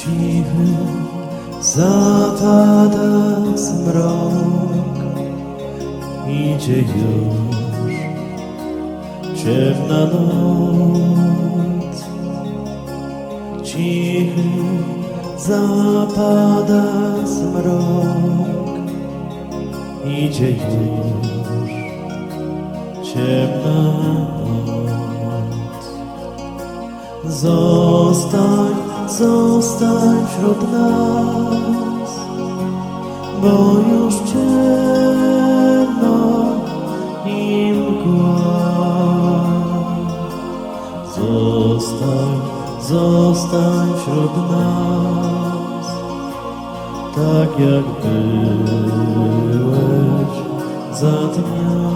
cichy zapada zmrok, idzie już ciemna noc. Cichy zapada zmrok, idzie już ciemna noc. Zostań, zostań wśród nas, bo już ciemno i mgła. Zostań, zostań wśród nas, tak jak byłeś za dnia.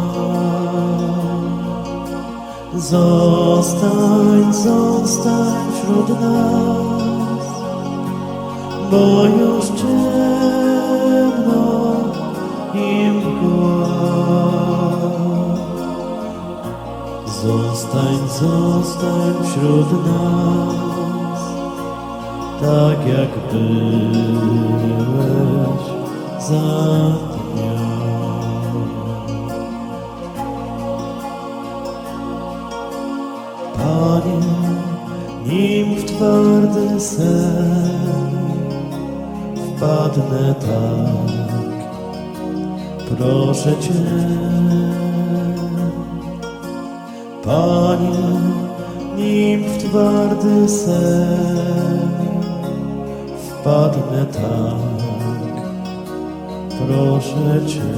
Zostań, zostań wśród nas, bo już ciemno i mgła. Zostań, zostań wśród nas, tak jak byłeś za dnia. Panie, nim w twardy sen wpadnę tak, proszę Cię. Panie, nim w twardy sen wpadnę tak, proszę Cię.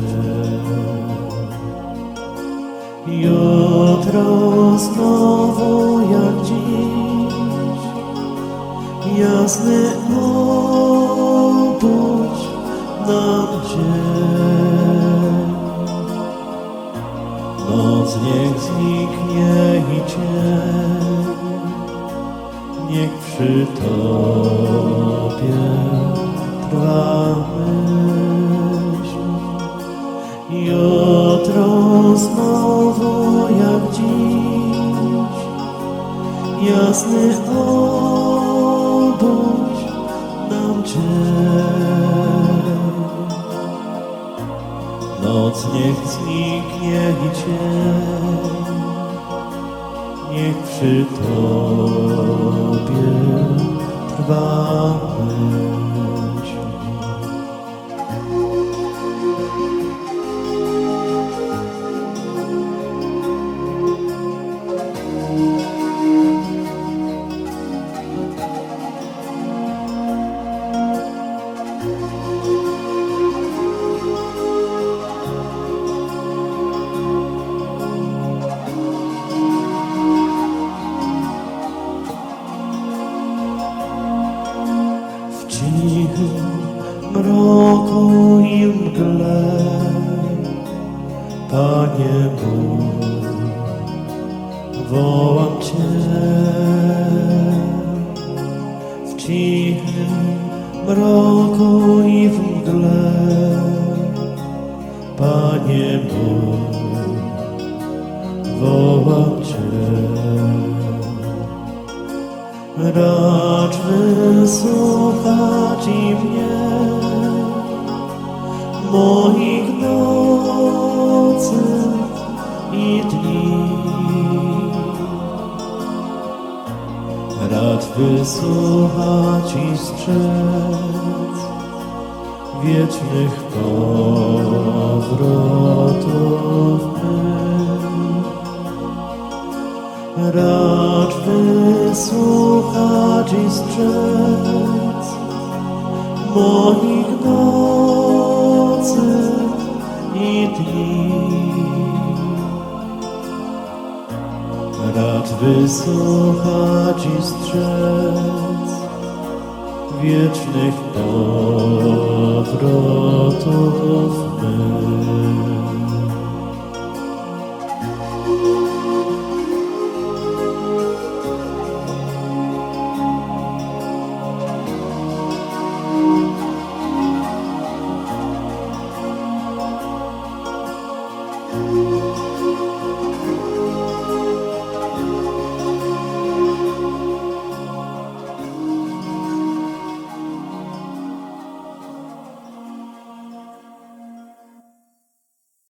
Jutro znowu jak dziś, jasny obudź nam dzień. Noc niech zniknie i cień, niech przy Tobie trwa myśl. Jutro znowu jak dziś, jasny obudź nam dzień. Noc niech zniknie i cień, niech przy Tobie trwa myśl. W cichym mroku i mgle, Panie mój, wołam Cię. W cichym mroku i w mgle, Panie mój, wołam Cię. Racz wysłuchać i mnie moich nocy i dni. Racz wysłuchać i strzec wiecznych powrotów mych. Racz wysłuchać i strzec moich nocy i dni. Racz wysłuchać i strzec wiecznych powrotów mych.